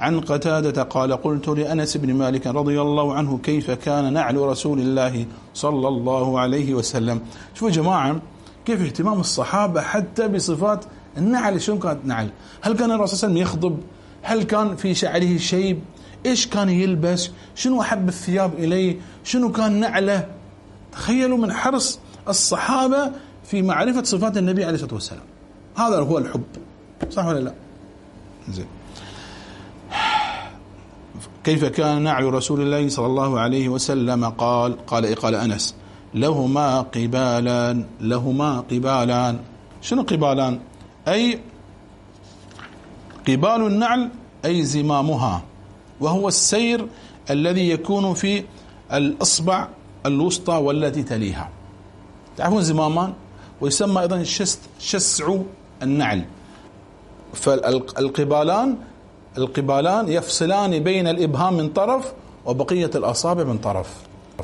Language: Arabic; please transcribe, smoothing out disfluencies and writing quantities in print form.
عن قتادة قال قلت لأنس بن مالك رضي الله عنه كيف كان نعل رسول الله صلى الله عليه وسلم. شوفوا يا جماعة كيف اهتمام الصحابة حتى بصفات النعل. شلون كانت نعل؟ هل كان الرسول صلى الله عليه وسلم يخضب؟ هل كان في شعره شيب؟ إيش كان يلبس؟ شنو أحب الثياب إليه؟ شنو كان نعله؟ تخيلوا من حرص الصحابة في معرفة صفات النبي عليه الصلاة والسلام. هذا هو الحب، صح ولا لا؟ زين. كيف كان نعل رسول الله صلى الله عليه وسلم؟ قال أنس لهما قبالان. لهما قبالان. شنو قبالان؟ أي قبال النعل أي زمامها، وهو السير الذي يكون في الأصبع الوسطى والتي تليها. تعرفون زمامان، ويسمى أيضا شسع النعل. فالقبالان يفصلان بين الإبهام من طرف وبقية الأصابع من طرف.